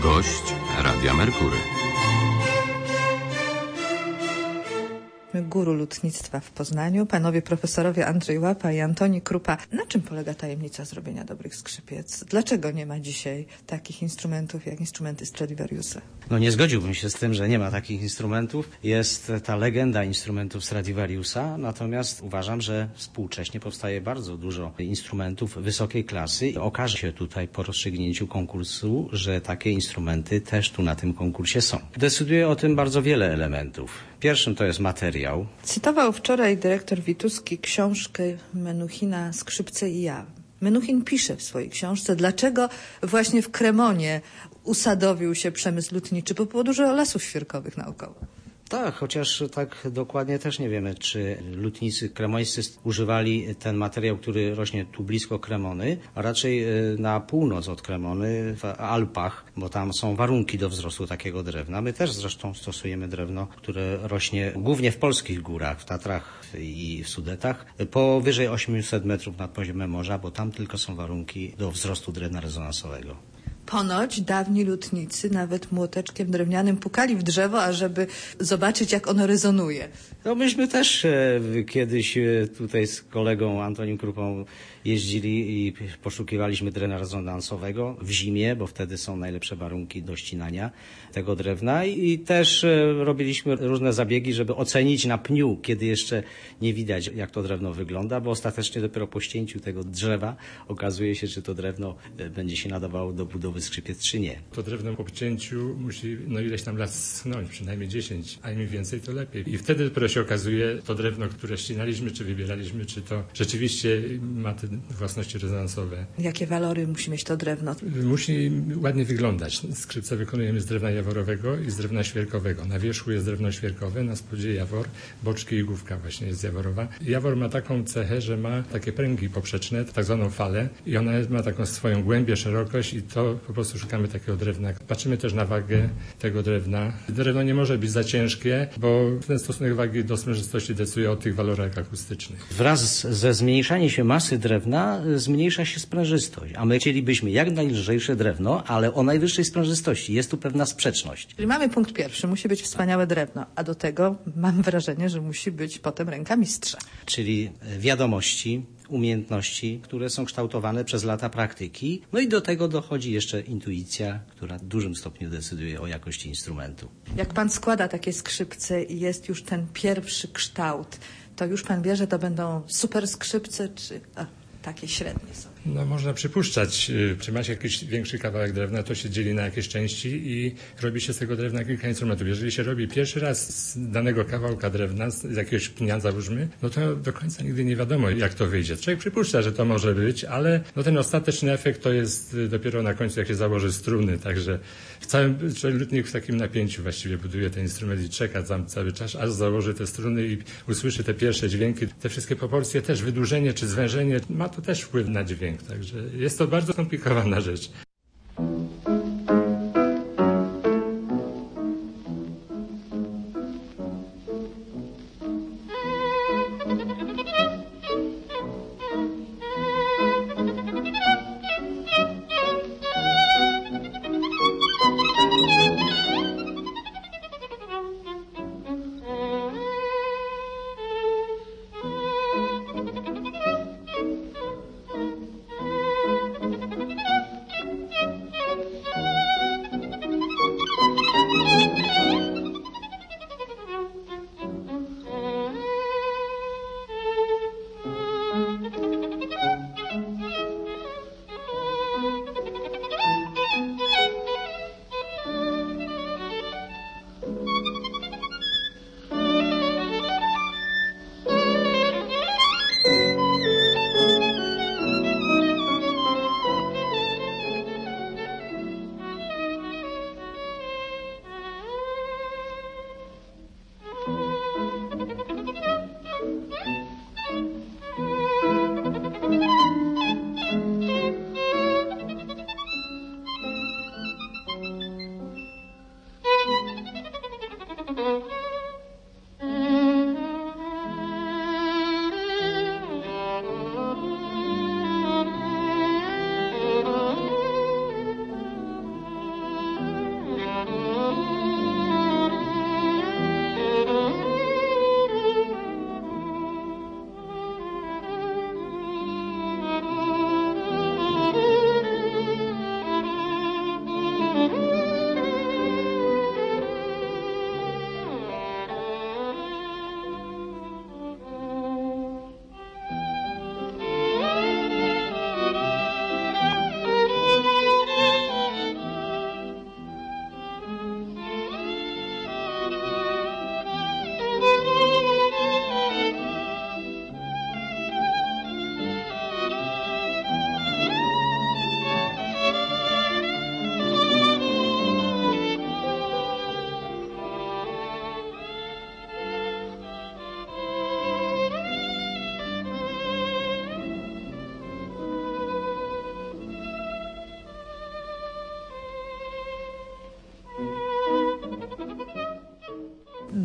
Gość Radia Merkury. Guru lutnictwa w Poznaniu, panowie profesorowie Andrzej Łapa i Antoni Krupa. Na czym polega tajemnica zrobienia dobrych skrzypiec? Dlaczego nie ma dzisiaj takich instrumentów jak instrumenty Stradivariusa? Nie zgodziłbym się z tym, że nie ma takich instrumentów. Jest ta legenda instrumentów Stradivariusa, natomiast uważam, że współcześnie powstaje bardzo dużo instrumentów wysokiej klasy. Okaże się tutaj po rozstrzygnięciu konkursu, że takie instrumenty też tu na tym konkursie są. Decyduje o tym bardzo wiele elementów. Pierwszym to jest materiał. Cytował wczoraj dyrektor Wituski książkę Menuchina Skrzypce i ja. Menuchin pisze w swojej książce, dlaczego właśnie w Kremonie usadowił się przemysł lutniczy, bo było dużo lasów świerkowych naokoło. Tak, chociaż tak dokładnie też nie wiemy, czy lutnicy kremońscy używali ten materiał, który rośnie tu blisko Kremony, a raczej na północ od Kremony, w Alpach, bo tam są warunki do wzrostu takiego drewna. My też zresztą stosujemy drewno, które rośnie głównie w polskich górach, w Tatrach i w Sudetach, powyżej 800 metrów nad poziomem morza, bo tam tylko są warunki do wzrostu drewna rezonansowego. Ponoć dawni lutnicy nawet młoteczkiem drewnianym pukali w drzewo, ażeby zobaczyć, jak ono rezonuje. Myśmy też kiedyś tutaj z kolegą Antonim Krupą jeździli i poszukiwaliśmy drewna rezonansowego w zimie, bo wtedy są najlepsze warunki do ścinania tego drewna i też robiliśmy różne zabiegi, żeby ocenić na pniu, kiedy jeszcze nie widać, jak to drewno wygląda, bo ostatecznie dopiero po ścięciu tego drzewa okazuje się, czy to drewno będzie się nadawało do budowy skrzypiec, czy nie. To drewno po obcięciu musi ileś tam lat schnąć, przynajmniej 10, a im więcej, to lepiej. I wtedy dopiero się okazuje, to drewno, które ścinaliśmy, czy wybieraliśmy, czy to rzeczywiście ma te własności rezonansowe. Jakie walory musi mieć to drewno? Musi ładnie wyglądać. Skrzypce wykonujemy z drewna jaworowego i z drewna świerkowego. Na wierzchu jest drewno świerkowe, na spodzie jawor, boczki i główka właśnie jest jaworowa. Jawor ma taką cechę, że ma takie pręgi poprzeczne, tak zwaną falę i ona ma taką swoją głębię, szerokość i to po prostu szukamy takiego drewna. Patrzymy też na wagę tego drewna. Drewno nie może być za ciężkie, bo ten stosunek wagi do sprężystości decyduje o tych walorach akustycznych. Wraz ze zmniejszaniem się masy drewna zmniejsza się sprężystość, a my chcielibyśmy jak najlżejsze drewno, ale o najwyższej sprężystości. Jest tu pewna sprzeczność. Czyli mamy punkt pierwszy, musi być wspaniałe drewno, a do tego mam wrażenie, że musi być potem ręka mistrza. Czyli wiadomości, umiejętności, które są kształtowane przez lata praktyki. I do tego dochodzi jeszcze intuicja, która w dużym stopniu decyduje o jakości instrumentu. Jak pan składa takie skrzypce i jest już ten pierwszy kształt, to już pan wie, że to będą super skrzypce, czy takie średnie są? Można przypuszczać, czy ma się jakiś większy kawałek drewna, to się dzieli na jakieś części i robi się z tego drewna kilka instrumentów. Jeżeli się robi pierwszy raz z danego kawałka drewna, z jakiegoś pnia załóżmy, to do końca nigdy nie wiadomo, jak to wyjdzie. Człowiek przypuszcza, że to może być, ale ten ostateczny efekt to jest dopiero na końcu, jak się założy struny. Także lutnik w takim napięciu właściwie buduje ten instrument i czeka tam cały czas, aż założy te struny i usłyszy te pierwsze dźwięki. Te wszystkie proporcje też, wydłużenie czy zwężenie, ma to też wpływ na dźwięk. Także jest to bardzo skomplikowana rzecz.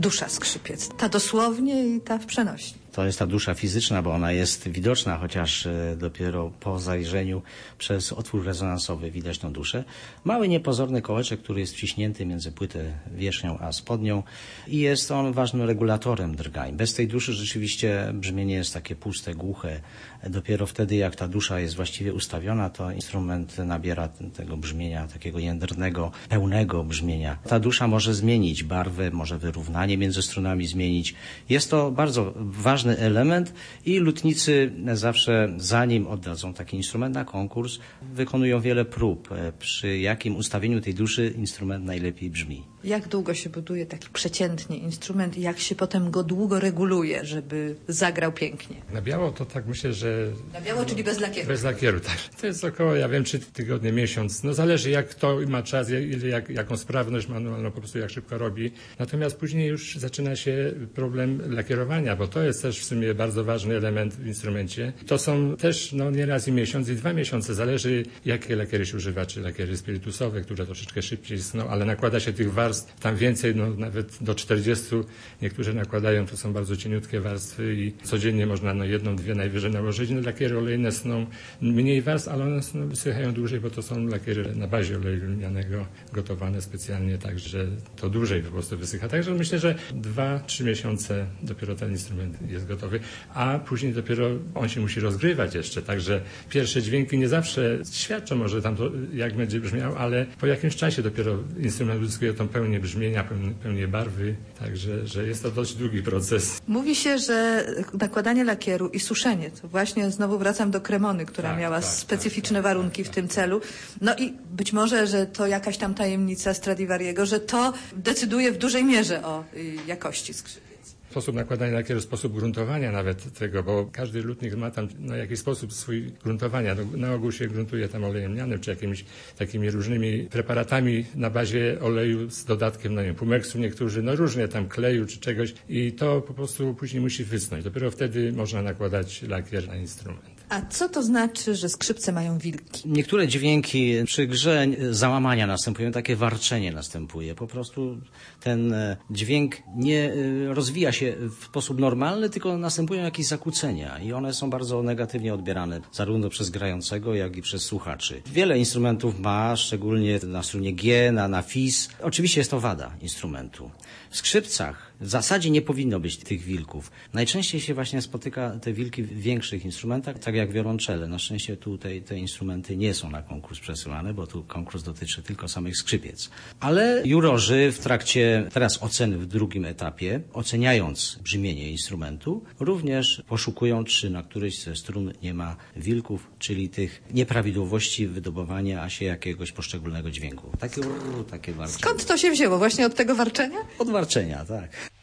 dusza skrzypiec? Ta dosłownie i ta w przenośni. To jest ta dusza fizyczna, bo ona jest widoczna, chociaż dopiero po zajrzeniu przez otwór rezonansowy widać tą duszę. Mały, niepozorny kołeczek, który jest wciśnięty między płytę wierzchnią a spodnią i jest on ważnym regulatorem drgań. Bez tej duszy rzeczywiście brzmienie jest takie puste, głuche. Dopiero wtedy, jak ta dusza jest właściwie ustawiona, to instrument nabiera tego brzmienia, takiego jędrnego, pełnego brzmienia. Ta dusza może zmienić barwę, może wyrównanie między strunami zmienić. Jest to bardzo ważny element i lutnicy zawsze, zanim oddadzą taki instrument na konkurs, wykonują wiele prób, przy jakim ustawieniu tej duszy instrument najlepiej brzmi. Jak długo się buduje taki przeciętnie instrument i jak się potem go długo reguluje, żeby zagrał pięknie? Na biało to tak myślę, że... Na biało, czyli bez lakieru? Bez lakieru, tak. To jest około, 3 tygodnie, miesiąc. No zależy jak kto ma czas, jaką sprawność ma, no po prostu jak szybko robi. Natomiast później już zaczyna się problem lakierowania, bo to jest też w sumie bardzo ważny element w instrumencie. To są też nieraz i miesiąc, i 2 miesiące. Zależy jakie lakiery się używa, czy lakiery spirytusowe, które troszeczkę szybciej są, ale nakłada się tych warstw tam więcej, nawet do 40. Niektórzy nakładają, to są bardzo cieniutkie warstwy i codziennie można 1, 2 najwyżej nałożyć. Lakiery olejne są mniej warstw, ale one wysychają dłużej, bo to są lakiery na bazie oleju lnianego gotowane specjalnie, także to dłużej po prostu wysycha. Także myślę, że 2-3 miesiące dopiero ten instrument jest gotowy, a później dopiero on się musi rozgrywać jeszcze, także pierwsze dźwięki nie zawsze świadczą może tam to, jak będzie brzmiał, ale po jakimś czasie dopiero instrument uzyskuje tą pełnię brzmienia, pełnię barwy, także że jest to dość długi proces. Mówi się, że nakładanie lakieru i suszenie, to właśnie znowu wracam do kremony, która miała specyficzne warunki w tym celu. No i być może, że to jakaś tam tajemnica Stradivariego, że to decyduje w dużej mierze o jakości skrzypiec. Sposób nakładania lakieru, sposób gruntowania nawet tego, bo każdy lutnik ma tam jakiś sposób swój gruntowania. Na ogół się gruntuje tam olejem lnianym, czy jakimiś takimi różnymi preparatami na bazie oleju z dodatkiem, pumeksu niektórzy, różnie tam kleju czy czegoś i to po prostu później musi wysnąć. Dopiero wtedy można nakładać lakier na instrument. A co to znaczy, że skrzypce mają wilki? Niektóre dźwięki przy grze załamania następują, takie warczenie następuje. Po prostu ten dźwięk nie rozwija się w sposób normalny, tylko następują jakieś zakłócenia i one są bardzo negatywnie odbierane zarówno przez grającego, jak i przez słuchaczy. Wiele instrumentów ma, szczególnie na strunie G, na fis. Oczywiście jest to wada instrumentu. W skrzypcach w zasadzie nie powinno być tych wilków. Najczęściej się właśnie spotyka te wilki w większych instrumentach, tak jak wiolonczele. Na szczęście tutaj te instrumenty nie są na konkurs przesyłane, bo tu konkurs dotyczy tylko samych skrzypiec. Ale jurorzy w trakcie teraz oceny w drugim etapie, oceniając brzmienie instrumentu, również poszukują, czy na którejś ze strun nie ma wilków, czyli tych nieprawidłowości wydobywania się jakiegoś poszczególnego dźwięku. Takie warczenie. Skąd to się wzięło? Właśnie od tego warczenia? Od warczenia, tak.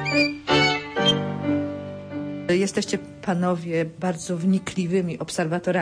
Jesteście panowie bardzo wnikliwymi obserwatorami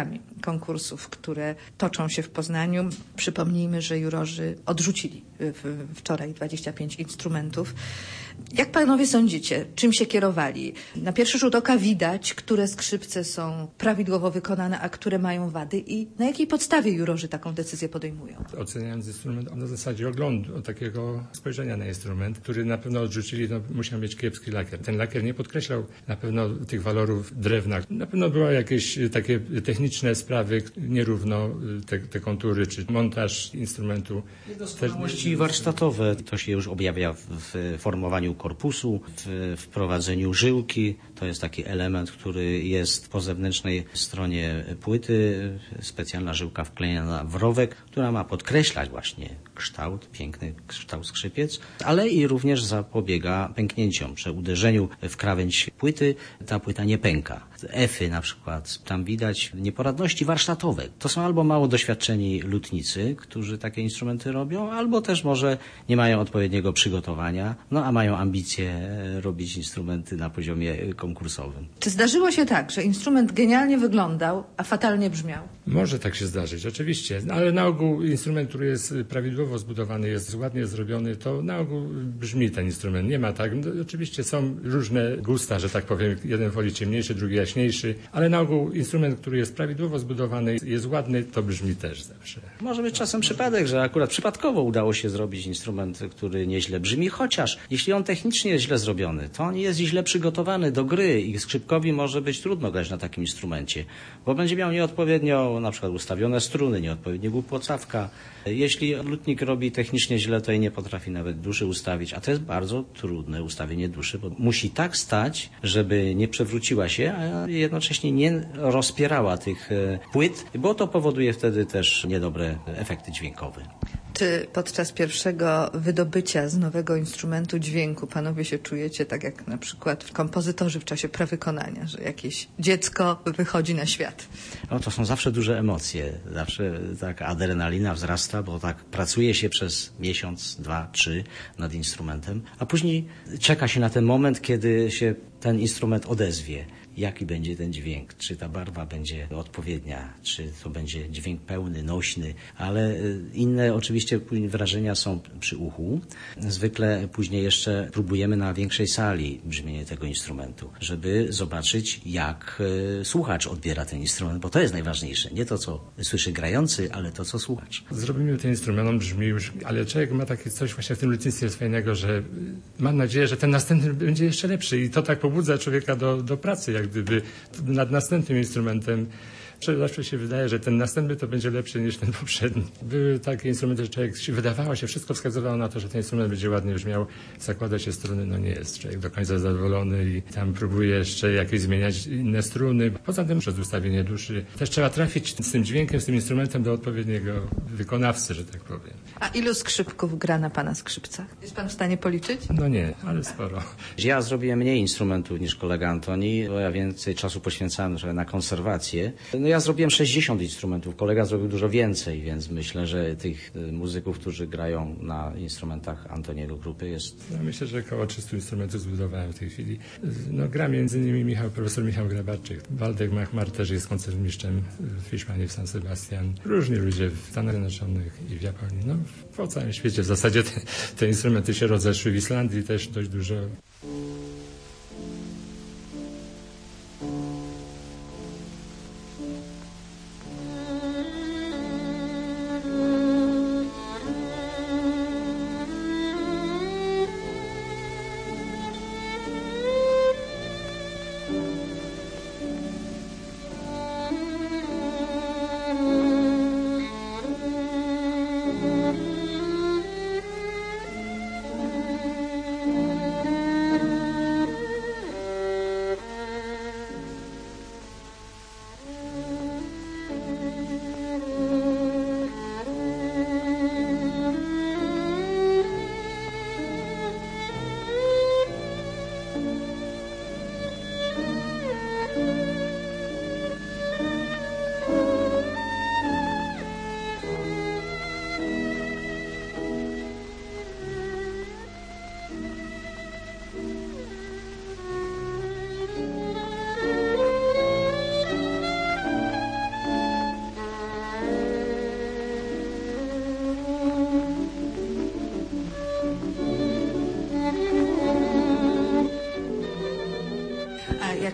konkursów, które toczą się w Poznaniu. Przypomnijmy, że jurorzy odrzucili wczoraj 25 instrumentów. Jak panowie sądzicie, czym się kierowali? Na pierwszy rzut oka widać, które skrzypce są prawidłowo wykonane, a które mają wady i na jakiej podstawie jurorzy taką decyzję podejmują? Oceniając instrument na zasadzie oglądu, takiego spojrzenia na instrument, który na pewno odrzucili, musiał mieć kiepski lakier. Ten lakier nie podkreślał na pewno tych walorów drewna. Na pewno były jakieś takie techniczne sprawy, nierówno te kontury, czy montaż instrumentu. Niedoskonałości warsztatowe, to się już objawia w formowaniu korpusu, w wprowadzeniu żyłki. To jest taki element, który jest po zewnętrznej stronie płyty. Specjalna żyłka wklejona w rowek, która ma podkreślać właśnie kształt, piękny kształt skrzypiec, ale i również zapobiega pęknięciom. Przy uderzeniu w krawędź płyty ta płyta nie pęka. Efy na przykład, tam widać nieporadności warsztatowe. To są albo mało doświadczeni lutnicy, którzy takie instrumenty robią, albo też może nie mają odpowiedniego przygotowania, a mają ambicje robić instrumenty na poziomie konkursowym. Czy zdarzyło się tak, że instrument genialnie wyglądał, a fatalnie brzmiał? Może tak się zdarzyć, oczywiście, ale na ogół instrument, który jest prawidłowo zbudowany, jest ładnie zrobiony, to na ogół brzmi ten instrument. Nie ma tak. Oczywiście są różne gusta, że tak powiem. Jeden woli ciemniejszy, drugi jaśniejszy, ale na ogół instrument, który jest prawidłowo zbudowany, jest ładny, to brzmi też zawsze. Może być czasem przypadek, że akurat przypadkowo udało się zrobić instrument, który nieźle brzmi, chociaż jeśli on technicznie jest źle zrobiony, to on jest źle przygotowany do gry i skrzypkowi może być trudno grać na takim instrumencie, bo będzie miał nieodpowiednio na przykład ustawione struny, nieodpowiednio głupocawka. Jeśli lutnik robi technicznie źle, to i nie potrafi nawet duszy ustawić, a to jest bardzo trudne ustawienie duszy, bo musi tak stać, żeby nie przewróciła się, a jednocześnie nie rozpierała tych płyt, bo to powoduje wtedy też niedobre efekty dźwiękowe. Czy podczas pierwszego wydobycia z nowego instrumentu dźwięku panowie się czujecie tak jak na przykład kompozytorzy w czasie prawykonania, że jakieś dziecko wychodzi na świat? To są zawsze duże emocje, zawsze tak adrenalina wzrasta, bo tak pracuje się przez miesiąc, 2, 3 nad instrumentem, a później czeka się na ten moment, kiedy się ten instrument odezwie. Jaki będzie ten dźwięk, czy ta barwa będzie odpowiednia, czy to będzie dźwięk pełny, nośny, ale inne oczywiście wrażenia są przy uchu. Zwykle później jeszcze próbujemy na większej sali brzmienie tego instrumentu, żeby zobaczyć, jak słuchacz odbiera ten instrument, bo to jest najważniejsze. Nie to, co słyszy grający, ale to, co słuchacz. Zrobimy ten instrument, on brzmi już, ale człowiek ma takie coś właśnie w tym lutnictwie jest fajnego, że mam nadzieję, że ten następny będzie jeszcze lepszy i to tak pobudza człowieka do pracy, jak gdyby nad następnym instrumentem. Zawsze się wydaje, że ten następny to będzie lepszy niż ten poprzedni. Były takie instrumenty, że człowiek wydawało się, wszystko wskazywało na to, że ten instrument będzie ładnie brzmiał, zakłada się struny, nie jest człowiek do końca zadowolony i tam próbuje jeszcze jakieś zmieniać inne struny. Poza tym przez ustawienie duszy też trzeba trafić z tym dźwiękiem, z tym instrumentem do odpowiedniego wykonawcy, że tak powiem. A ilu skrzypków gra na pana skrzypcach? Jest pan w stanie policzyć? Nie, ale sporo. Ja zrobiłem mniej instrumentów niż kolega Antoni, bo ja więcej czasu poświęcałem na konserwację. Ja zrobiłem 60 instrumentów, kolega zrobił dużo więcej, więc myślę, że tych muzyków, którzy grają na instrumentach Antoniego grupy jest... Myślę, że około 300 instrumentów zbudowałem w tej chwili. Gra między innymi profesor Michał Grabarczyk. Waldek Machmar też jest koncertmistrzem w Hiszpanii, w San Sebastian. Różni ludzie w Stanach Zjednoczonych i w Japonii. Po całym świecie w zasadzie te instrumenty się rozeszły. W Islandii też dość dużo.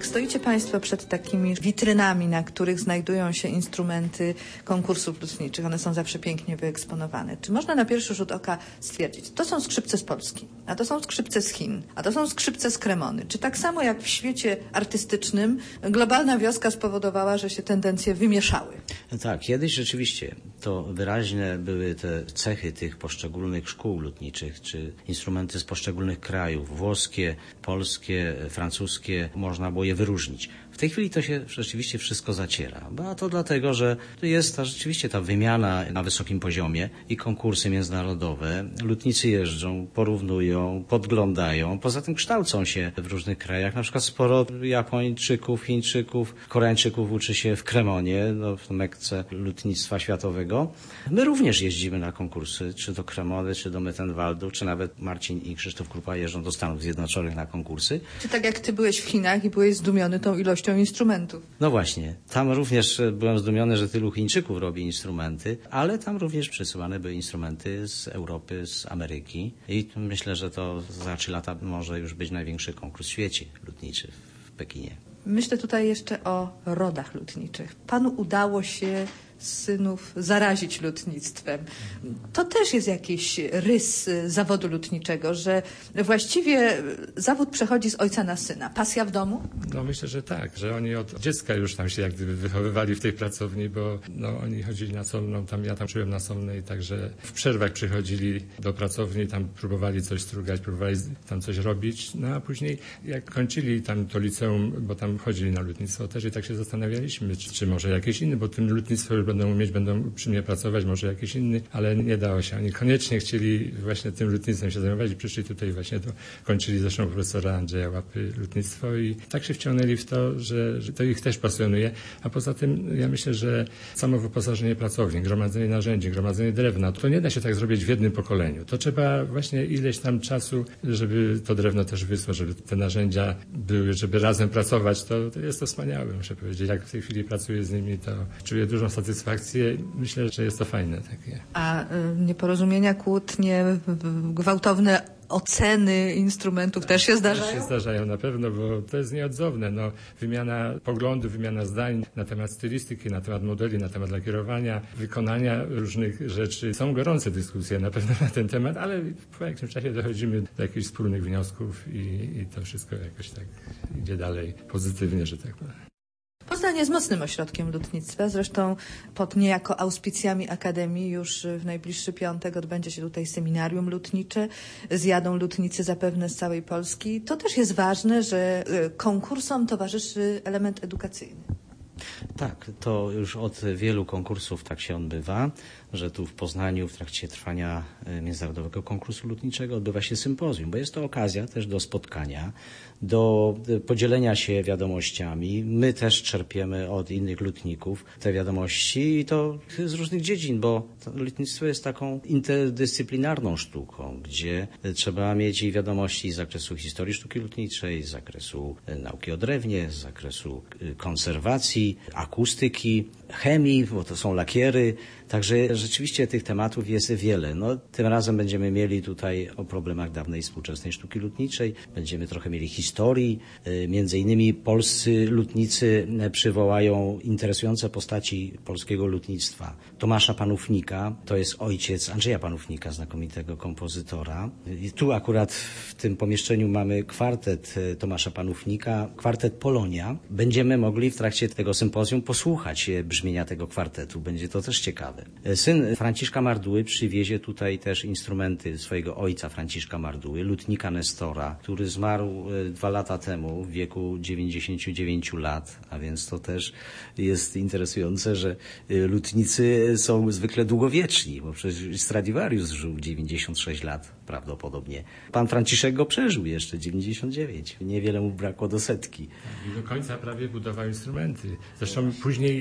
Jak stoicie Państwo przed takimi witrynami, na których znajdują się instrumenty konkursów lutniczych, one są zawsze pięknie wyeksponowane, czy można na pierwszy rzut oka stwierdzić, to są skrzypce z Polski, a to są skrzypce z Chin, a to są skrzypce z Cremony? Czy tak samo jak w świecie artystycznym globalna wioska spowodowała, że się tendencje wymieszały? Tak, kiedyś rzeczywiście to wyraźne były te cechy tych poszczególnych szkół lutniczych, czy instrumenty z poszczególnych krajów, włoskie, polskie, francuskie, można było je wyróżnić. W tej chwili to się rzeczywiście wszystko zaciera, a to dlatego, że tu jest rzeczywiście ta wymiana na wysokim poziomie i konkursy międzynarodowe. Lutnicy jeżdżą, porównują, podglądają, poza tym kształcą się w różnych krajach. Na przykład sporo Japończyków, Chińczyków, Koreańczyków uczy się w Cremonie, w Mekce lutnictwa światowego. My również jeździmy na konkursy, czy do Cremony, czy do Mettenwaldu, czy nawet Marcin i Krzysztof Krupa jeżdżą do Stanów Zjednoczonych na konkursy. Czy tak jak ty byłeś w Chinach i byłeś zdumiony tą ilością instrumentów? No właśnie, tam również byłem zdumiony, że tylu Chińczyków robi instrumenty, ale tam również przesyłane były instrumenty z Europy, z Ameryki i myślę, że to za 3 lata może już być największy konkurs w świecie lutniczy w Pekinie. Myślę tutaj jeszcze o rodach lutniczych. Panu udało się synów zarazić lutnictwem. To też jest jakiś rys zawodu lutniczego, że właściwie zawód przechodzi z ojca na syna. Pasja w domu? No myślę, że tak, że oni od dziecka już tam się jak gdyby wychowywali w tej pracowni, bo oni chodzili na Solną, ja tam czułem na Solnej, także w przerwach przychodzili do pracowni, tam próbowali coś strugać, próbowali tam coś robić, a później jak kończyli tam to liceum, bo tam chodzili na lutnictwo też i tak się zastanawialiśmy, czy może jakieś inne, bo tym lutnictwo już będą umieć, będą przy mnie pracować, może jakiś inny, ale nie dało się. Oni koniecznie chcieli właśnie tym lutnictwem się zajmować i przyszli tutaj właśnie, kończyli zresztą profesora Andrzeja Łapy lutnictwo i tak się wciągnęli w to, że to ich też pasjonuje, a poza tym ja myślę, że samo wyposażenie pracowni, gromadzenie narzędzi, gromadzenie drewna, to nie da się tak zrobić w jednym pokoleniu. To trzeba właśnie ileś tam czasu, żeby to drewno też wysło, żeby te narzędzia były, żeby razem pracować, to jest to wspaniałe, muszę powiedzieć. Jak w tej chwili pracuję z nimi, to czuję dużą satysfakcję. Myślę, że jest to fajne takie. A nieporozumienia, kłótnie, gwałtowne oceny instrumentów też się zdarzają? Też się zdarzają na pewno, bo to jest nieodzowne. Wymiana poglądów, wymiana zdań na temat stylistyki, na temat modeli, na temat lakierowania, wykonania różnych rzeczy. Są gorące dyskusje na pewno na ten temat, ale po jakimś czasie dochodzimy do jakichś wspólnych wniosków i to wszystko jakoś tak idzie dalej pozytywnie, że tak powiem. Poznań jest mocnym ośrodkiem lutnictwa, zresztą pod niejako auspicjami Akademii już w najbliższy piątek odbędzie się tutaj seminarium lutnicze, zjadą lutnicy zapewne z całej Polski. To też jest ważne, że konkursom towarzyszy element edukacyjny. Tak, to już od wielu konkursów tak się odbywa, że tu w Poznaniu w trakcie trwania Międzynarodowego Konkursu Lutniczego odbywa się sympozjum, bo jest to okazja też do spotkania, do podzielenia się wiadomościami. My też czerpiemy od innych lutników te wiadomości i to z różnych dziedzin, bo lutnictwo jest taką interdyscyplinarną sztuką, gdzie trzeba mieć i wiadomości z zakresu historii sztuki lutniczej, z zakresu nauki o drewnie, z zakresu konserwacji, akustyki, chemii, bo to są lakiery. Także rzeczywiście tych tematów jest wiele. Tym razem będziemy mieli tutaj o problemach dawnej i współczesnej sztuki lutniczej. Będziemy trochę mieli historii. Między innymi polscy lutnicy przywołają interesujące postaci polskiego lutnictwa. Tomasza Panównika, to jest ojciec Andrzeja Panównika, znakomitego kompozytora. I tu akurat w tym pomieszczeniu mamy kwartet Tomasza Panównika, kwartet Polonia. Będziemy mogli w trakcie tego sympozjum posłuchać brzmienia tego kwartetu. Będzie to też ciekawe. Syn Franciszka Marduły przywiezie tutaj też instrumenty swojego ojca Franciszka Marduły, lutnika Nestora, który zmarł 2 lata temu w wieku 99 lat, a więc to też jest interesujące, że lutnicy są zwykle długowieczni, bo przecież Stradivarius żył 96 lat prawdopodobnie. Pan Franciszek go przeżył jeszcze 99. Niewiele mu brakło do 100. I do końca prawie budował instrumenty. Zresztą później, jak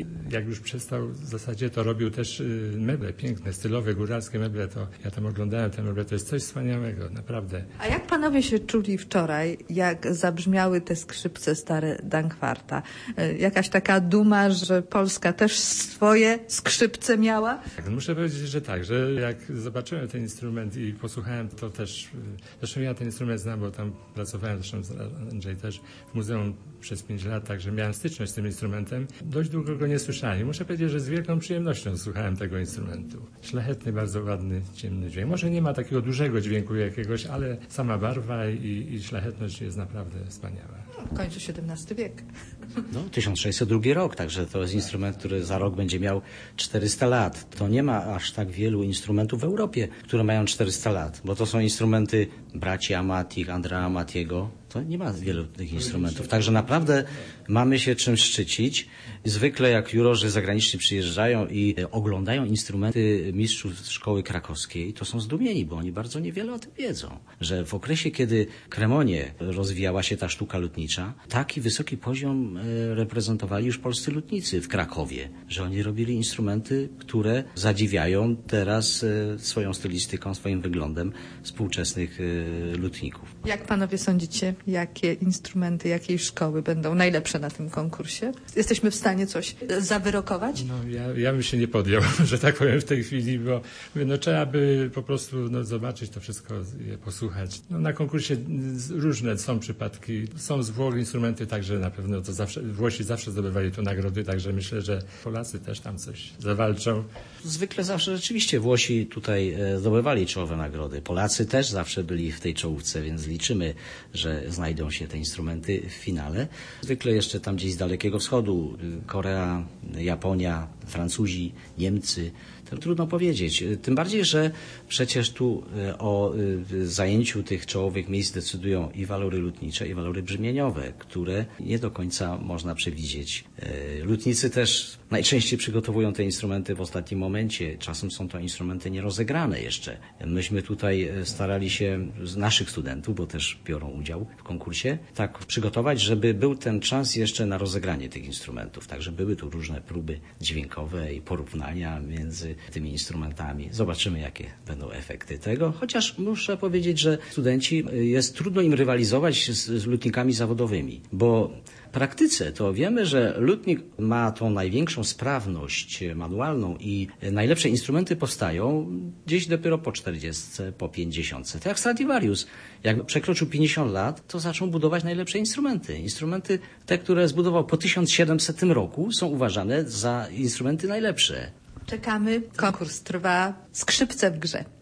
już przestał, w zasadzie to robił też meble piękne, stylowe, góralskie meble. To ja tam oglądałem te meble, to jest coś wspaniałego, naprawdę. A jak panowie się czuli wczoraj, jak zabrzmiały te skrzypce stare Dankwarta? Jakaś taka duma, że Polska też swoje skrzypce miała? Tak, muszę powiedzieć, że tak, że jak zobaczyłem ten instrument i posłuchałem, to też, zresztą ja ten instrument znam, bo tam pracowałem, zresztą Andrzej też w muzeum przez 5 lat, także miałem styczność z tym instrumentem. Dość długo go nie słyszałem. Muszę powiedzieć, że z wielką przyjemnością słuchałem tego instrumentu. Szlachetny, bardzo ładny, ciemny dźwięk. Może nie ma takiego dużego dźwięku jakiegoś, ale sama barwa i szlachetność jest naprawdę wspaniała. W końcu XVII wiek. No, 1602 rok, także to jest instrument, który za rok będzie miał 400 lat. To nie ma aż tak wielu instrumentów w Europie, które mają 400 lat, bo to są instrumenty braci Amatich, Andrea Amatiego. To nie ma wielu tych instrumentów. Także naprawdę mamy się czym szczycić. Zwykle jak jurorzy zagraniczni przyjeżdżają i oglądają instrumenty mistrzów szkoły krakowskiej, to są zdumieni, bo oni bardzo niewiele o tym wiedzą. Że w okresie, kiedy w Kremonie rozwijała się ta sztuka lutnicza, taki wysoki poziom reprezentowali już polscy lutnicy w Krakowie. Że oni robili instrumenty, które zadziwiają teraz swoją stylistyką, swoim wyglądem współczesnych lutników. Jak panowie sądzicie, jakie instrumenty, jakiej szkoły będą najlepsze na tym konkursie? Jesteśmy w stanie coś zawyrokować? No, ja bym się nie podjął, że tak powiem w tej chwili, bo trzeba by po prostu zobaczyć to wszystko, posłuchać. Na konkursie różne są przypadki. Są z Włoch instrumenty, także na pewno to zawsze, Włosi zawsze zdobywali tu nagrody, także myślę, że Polacy też tam coś zawalczą. Zwykle zawsze rzeczywiście Włosi tutaj zdobywali czołowe nagrody. Polacy też zawsze byli w tej czołówce, więc liczymy, że znajdą się te instrumenty w finale. Zwykle jeszcze tam gdzieś z Dalekiego Wschodu, Korea, Japonia, Francuzi, Niemcy. To trudno powiedzieć. Tym bardziej, że przecież tu o zajęciu tych czołowych miejsc decydują i walory lutnicze, i walory brzmieniowe, które nie do końca można przewidzieć. Lutnicy też najczęściej przygotowują te instrumenty w ostatnim momencie. Czasem są to instrumenty nierozegrane jeszcze. Myśmy tutaj starali się z naszych studentów, bo też biorą udział w konkursie, tak przygotować, żeby był ten czas jeszcze na rozegranie tych instrumentów. Także były tu różne próby dźwiękowe i porównania między tymi instrumentami. Zobaczymy, jakie będą efekty tego. Chociaż muszę powiedzieć, że studenci, jest trudno im rywalizować z lutnikami zawodowymi, bo w praktyce to wiemy, że lutnik ma tą największą sprawność manualną i najlepsze instrumenty powstają gdzieś dopiero po 40, po 50. Tak jak Stradivarius. Jak przekroczył 50 lat, to zaczął budować najlepsze instrumenty. Instrumenty te, które zbudował po 1700 roku, są uważane za instrumenty najlepsze. Czekamy. Konkurs trwa. Skrzypce w grze.